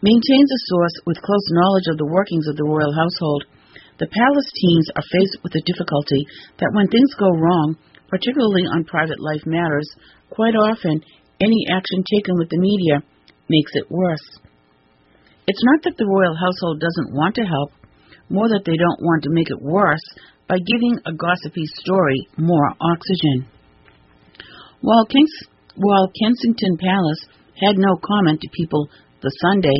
Maintains a source with close knowledge of the workings of the royal household. The palace teens are faced with the difficulty that when things go wrong, particularly on private life matters, quite often any action taken with the media makes it worse. It's not that the royal household doesn't want to help, more that they don't want to make it worse by giving a gossipy story more oxygen. While Kensington Palace had no comment to people, the Sunday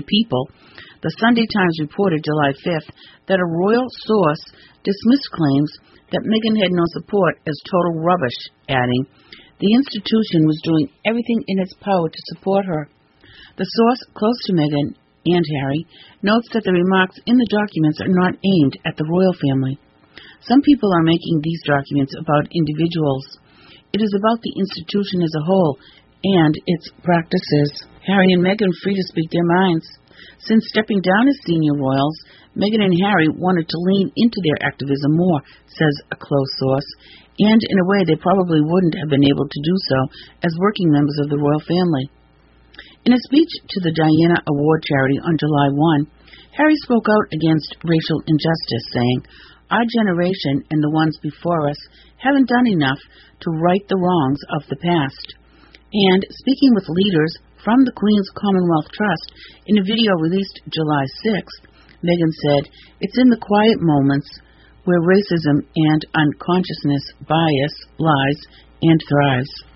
Times reported July 5th that a royal source dismissed claims that Meghan had no support as total rubbish, adding, "The institution was doing everything in its power to support her." The source close to Meghan and Harry notes that the remarks in the documents are not aimed at the royal family. Some people are making these documents about individuals. It is about the institution as a whole and its practices. Harry and Meghan free to speak their minds. Since stepping down as senior royals, Meghan and Harry wanted to lean into their activism more, says a close source, and in a way they probably wouldn't have been able to do so as working members of the royal family. In a speech to the Diana Award charity on July 1, Harry spoke out against racial injustice, saying, "Our generation and the ones before us haven't done enough to right the wrongs of the past." And speaking with leaders from the Queen's Commonwealth Trust in a video released July 6th, Meghan said, "It's in the quiet moments where racism and unconsciousness bias lies and thrives."